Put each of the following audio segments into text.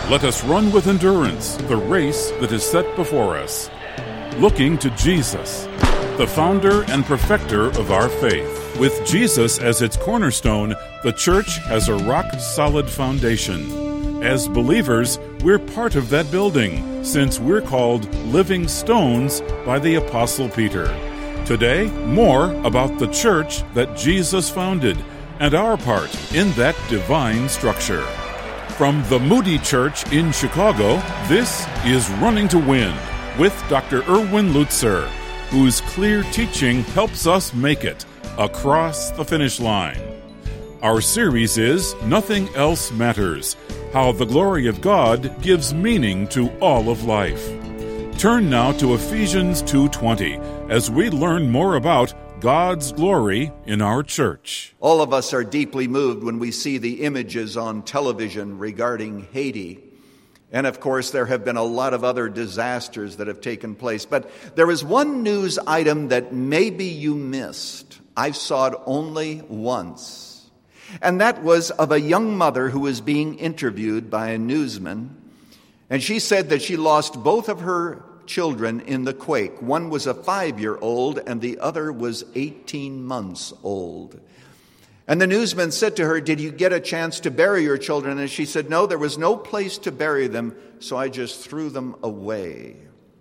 Let us run with endurance the race that is set before us, looking to Jesus, the founder and perfecter of our faith. With Jesus as its cornerstone, the church has a rock-solid foundation. As believers, we're part of that building, since we're called living stones by the Apostle Peter. Today, more about the church that Jesus founded and our part in that divine structure. From the Moody Church in Chicago, this is Running to Win with Dr. Erwin Lutzer, whose clear teaching helps us make it across the finish line. Our series is Nothing Else Matters, how the glory of God gives meaning to all of life. Turn now to Ephesians 2:20 as we learn more about God's glory in our church. All of us are deeply moved when we see the images on television regarding Haiti. And of course, there have been a lot of other disasters that have taken place. But there is one news item that maybe you missed. I saw it only once. And that was of a young mother who was being interviewed by a newsman. And she said that she lost both of her children in the quake. One was a 5-year-old and the other was 18 months old. And the newsman said to her, "Did you get a chance to bury your children?" And she said, "No, there was no place to bury them, so I just threw them away."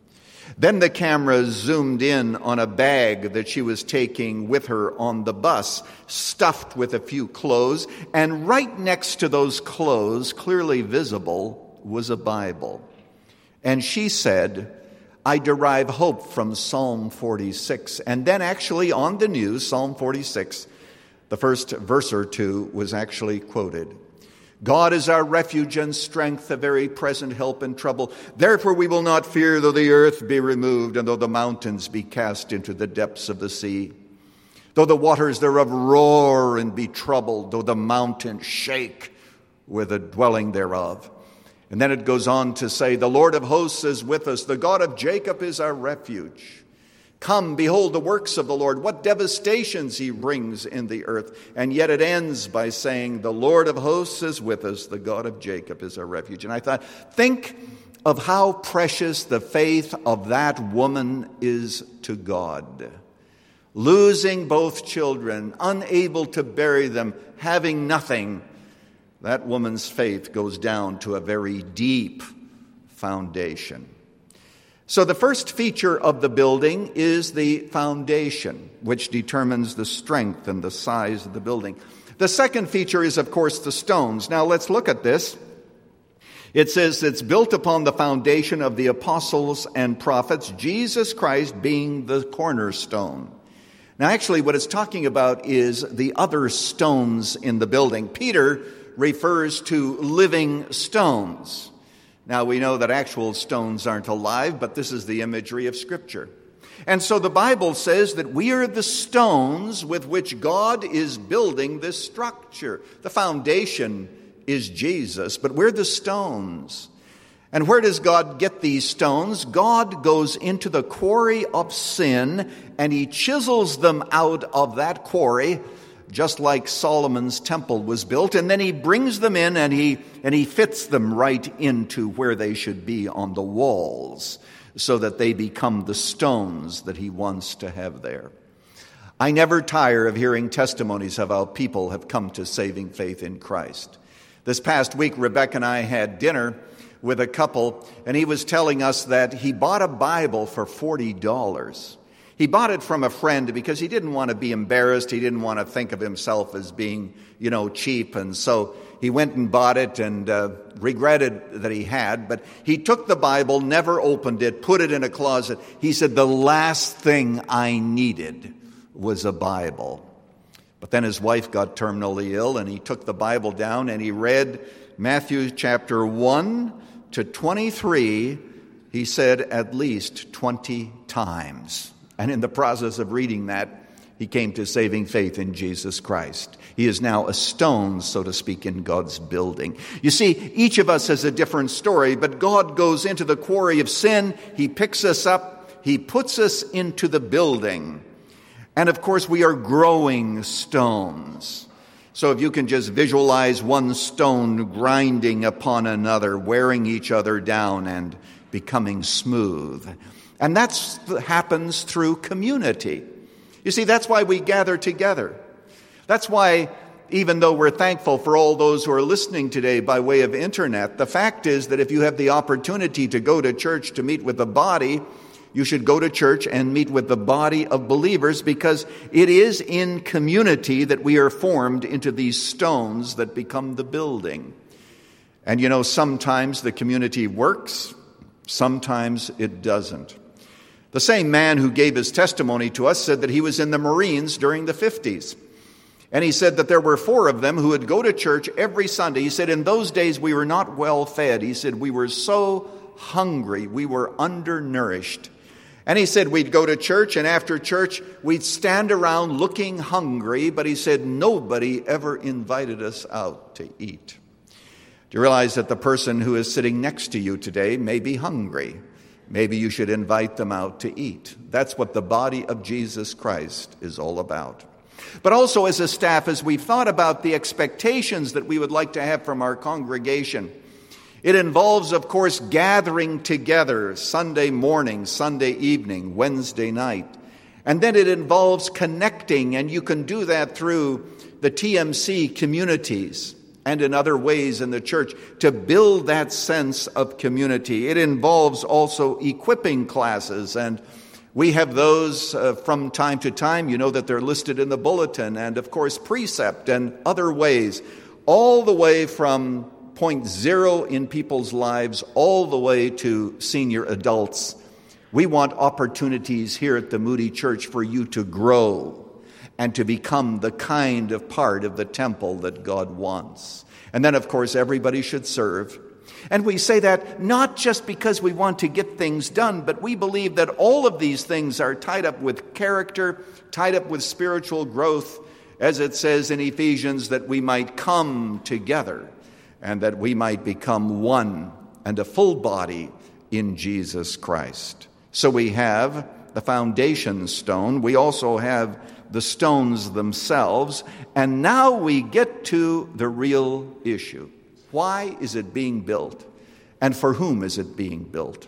Then the camera zoomed in on a bag that she was taking with her on the bus, stuffed with a few clothes, and right next to those clothes, clearly visible, was a Bible. And she said, "I derive hope from Psalm 46. And then actually on the news, Psalm 46, the first verse or two was actually quoted. "God is our refuge and strength, a very present help in trouble. Therefore we will not fear, though the earth be removed, and though the mountains be cast into the depths of the sea. Though the waters thereof roar and be troubled, though the mountains shake with the dwelling thereof." And then it goes on to say, "The Lord of hosts is with us. The God of Jacob is our refuge. Come, behold the works of the Lord, what devastations he brings in the earth." And yet it ends by saying, "The Lord of hosts is with us. The God of Jacob is our refuge." And I thought, think of how precious the faith of that woman is to God. Losing both children, unable to bury them, having nothing. That woman's faith goes down to a very deep foundation. So the first feature of the building is the foundation, which determines the strength and the size of the building. The second feature is, of course, the stones. Now let's look at this. It says it's built upon the foundation of the apostles and prophets, Jesus Christ being the cornerstone. Now actually what it's talking about is the other stones in the building. Peter refers to living stones. Now we know that actual stones aren't alive, but this is the imagery of Scripture. And so the Bible says that we are the stones with which God is building this structure. The foundation is Jesus, but we're the stones. And where does God get these stones? God goes into the quarry of sin and he chisels them out of that quarry, just like Solomon's temple was built, and then he brings them in and he fits them right into where they should be on the walls so that they become the stones that he wants to have there. I never tire of hearing testimonies of how people have come to saving faith in Christ. This past week, Rebecca and I had dinner with a couple, and he was telling us that he bought a Bible for $40. He bought it from a friend because he didn't want to be embarrassed. He didn't want to think of himself as being, cheap. And so he went and bought it and regretted that he had. But he took the Bible, never opened it, put it in a closet. He said, "The last thing I needed was a Bible." But then his wife got terminally ill and he took the Bible down and he read Matthew chapter 1 to 23, he said at least 20 times. And in the process of reading that, he came to saving faith in Jesus Christ. He is now a stone, so to speak, in God's building. You see, each of us has a different story, but God goes into the quarry of sin. He picks us up. He puts us into the building. And of course, we are growing stones. So if you can just visualize one stone grinding upon another, wearing each other down and becoming smooth. And that happens through community. You see, that's why we gather together. That's why, even though we're thankful for all those who are listening today by way of internet, the fact is that if you have the opportunity to go to church to meet with the body, you should go to church and meet with the body of believers, because it is in community that we are formed into these stones that become the building. And sometimes the community works, sometimes it doesn't. The same man who gave his testimony to us said that he was in the Marines during the 50s. And he said that there were 4 of them who would go to church every Sunday. He said in those days we were not well fed. He said we were so hungry, we were undernourished. And he said we'd go to church, and after church we'd stand around looking hungry, but he said nobody ever invited us out to eat. Do you realize that the person who is sitting next to you today may be hungry? Maybe you should invite them out to eat. That's what the body of Jesus Christ is all about. But also as a staff, as we've thought about the expectations that we would like to have from our congregation, it involves, of course, gathering together Sunday morning, Sunday evening, Wednesday night. And then it involves connecting, and you can do that through the TMC communities and in other ways in the church to build that sense of community. It involves also equipping classes, and we have those from time to time. You know that they're listed in the bulletin, and of course precept and other ways, all the way from point 0 in people's lives all the way to senior adults. We want opportunities here at the Moody Church for you to grow and to become the kind of part of the temple that God wants. And then, of course, everybody should serve. And we say that not just because we want to get things done, but we believe that all of these things are tied up with character, tied up with spiritual growth, as it says in Ephesians, that we might come together and that we might become one and a full body in Jesus Christ. So we have the foundation stone. We also have the stones themselves. And now we get to the real issue. Why is it being built? And for whom is it being built?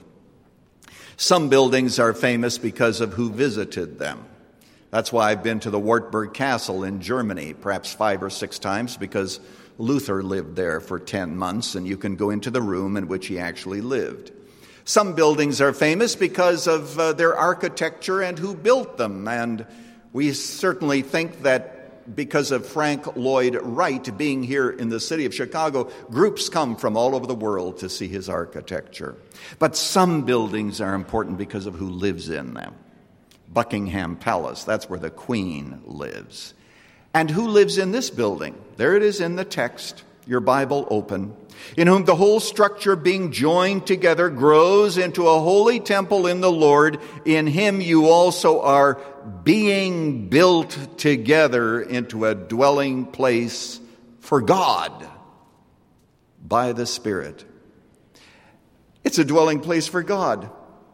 Some buildings are famous because of who visited them. That's why I've been to the Wartburg Castle in Germany, perhaps 5 or 6 times, because Luther lived there for 10 months, and you can go into the room in which he actually lived. Some buildings are famous because of their architecture and who built them, and we certainly think that because of Frank Lloyd Wright being here in the city of Chicago, groups come from all over the world to see his architecture. But some buildings are important because of who lives in them. Buckingham Palace, that's where the Queen lives. And who lives in this building? There it is in the text, your Bible open. In whom the whole structure being joined together grows into a holy temple in the Lord. In him you also are being built together into a dwelling place for God by the Spirit. It's a dwelling place for God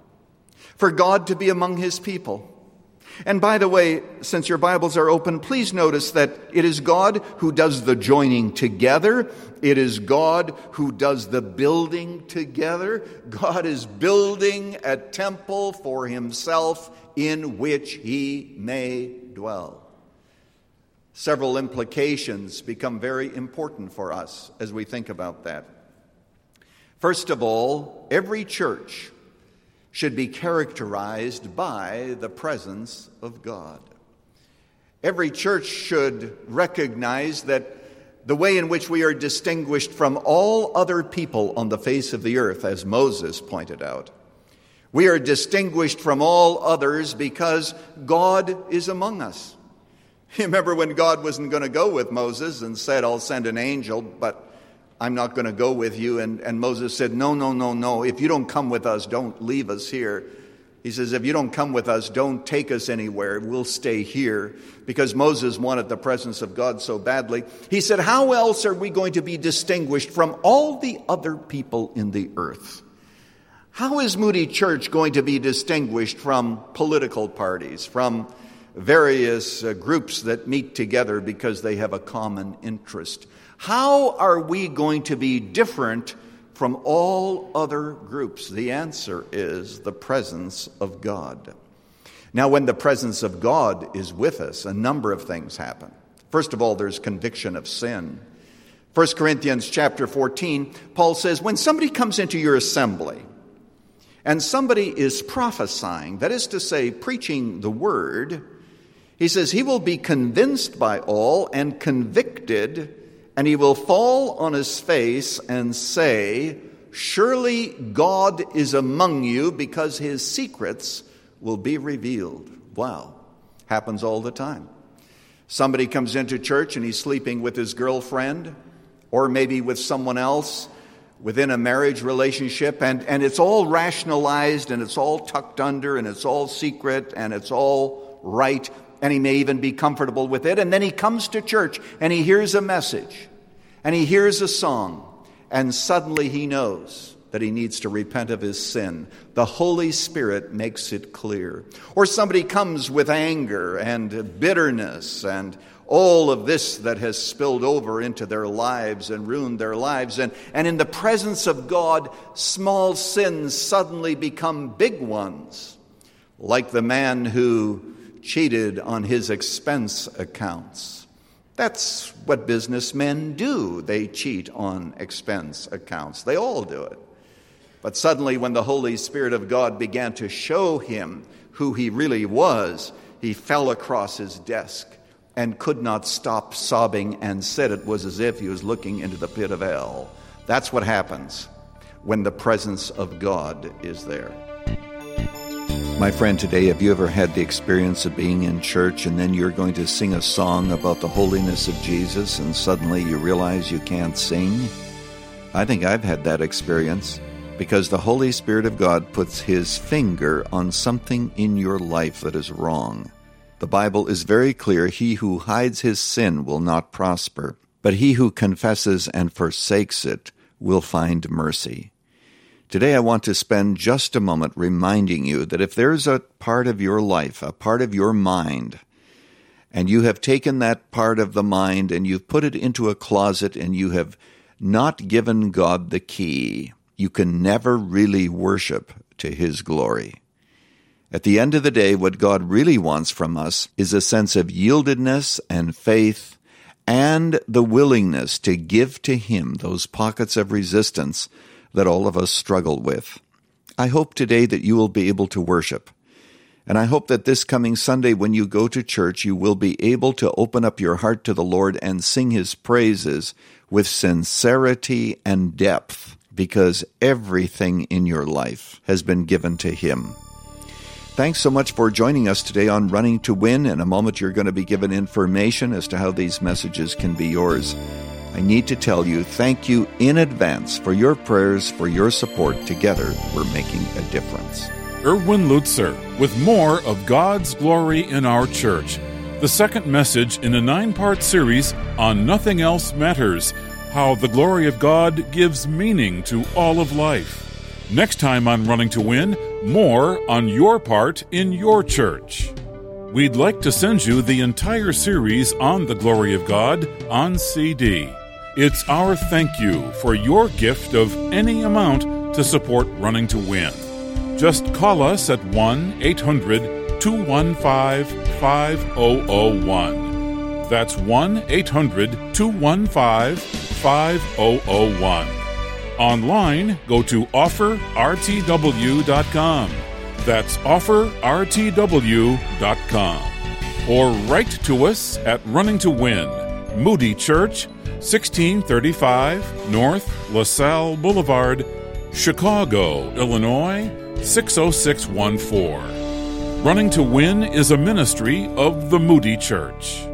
to be among his people. And by the way, since your Bibles are open, please notice that it is God who does the joining together. It is God who does the building together. God is building a temple for himself in which he may dwell. Several implications become very important for us as we think about that. First of all, every church should be characterized by the presence of God. Every church should recognize that the way in which we are distinguished from all other people on the face of the earth, as Moses pointed out, we are distinguished from all others because God is among us. You remember when God wasn't going to go with Moses and said, I'll send an angel, but I'm not going to go with you. And Moses said, no. If you don't come with us, don't leave us here. He says, if you don't come with us, don't take us anywhere. We'll stay here. Because Moses wanted the presence of God so badly. He said, how else are we going to be distinguished from all the other people in the earth? How is Moody Church going to be distinguished from political parties, from various groups that meet together because they have a common interest. How are we going to be different from all other groups? The answer is the presence of God. Now, when the presence of God is with us, a number of things happen. First of all, there's conviction of sin. 1 Corinthians chapter 14, Paul says, when somebody comes into your assembly and somebody is prophesying, that is to say, preaching the word, he says he will be convinced by all and convicted, and he will fall on his face and say, surely God is among you, because his secrets will be revealed. Wow. Happens all the time. Somebody comes into church and he's sleeping with his girlfriend, or maybe with someone else within a marriage relationship, and it's all rationalized, and it's all tucked under, and it's all secret, and it's all right, and he may even be comfortable with it. And then he comes to church and he hears a message and he hears a song, and suddenly he knows that he needs to repent of his sin. The Holy Spirit makes it clear. Or somebody comes with anger and bitterness and all of this that has spilled over into their lives and ruined their lives. And in the presence of God, small sins suddenly become big ones. Like the man who cheated on his expense accounts. That's what businessmen do. They cheat on expense accounts. They all do it. But suddenly, when the Holy Spirit of God began to show him who he really was, he fell across his desk and could not stop sobbing, and said it was as if he was looking into the pit of hell. That's what happens when the presence of God is there. My friend, today, have you ever had the experience of being in church and then you're going to sing a song about the holiness of Jesus and suddenly you realize you can't sing? I think I've had that experience, because the Holy Spirit of God puts his finger on something in your life that is wrong. The Bible is very clear, he who hides his sin will not prosper, but he who confesses and forsakes it will find mercy. Today I want to spend just a moment reminding you that if there's a part of your life, a part of your mind, and you have taken that part of the mind and you've put it into a closet and you have not given God the key, you can never really worship to his glory. At the end of the day, what God really wants from us is a sense of yieldedness and faith and the willingness to give to him those pockets of resistance that all of us struggle with. I hope today that you will be able to worship. And I hope that this coming Sunday when you go to church, you will be able to open up your heart to the Lord and sing his praises with sincerity and depth, because everything in your life has been given to him. Thanks so much for joining us today on Running to Win. In a moment, you're going to be given information as to how these messages can be yours. I need to tell you, thank you in advance for your prayers, for your support. Together, we're making a difference. Erwin Lutzer with more of God's glory in our church. The second message in a 9-part series on Nothing Else Matters, how the glory of God gives meaning to all of life. Next time on Running to Win, more on your part in your church. We'd like to send you the entire series on the glory of God on CD. It's our thank you for your gift of any amount to support Running to Win. Just call us at 1-800-215-5001. That's 1-800-215-5001. Online, go to offerrtw.com. That's offerrtw.com. Or write to us at Running to Win, Moody Church, 1635 North LaSalle Boulevard, Chicago, Illinois, 60614. Running to Win is a ministry of the Moody Church.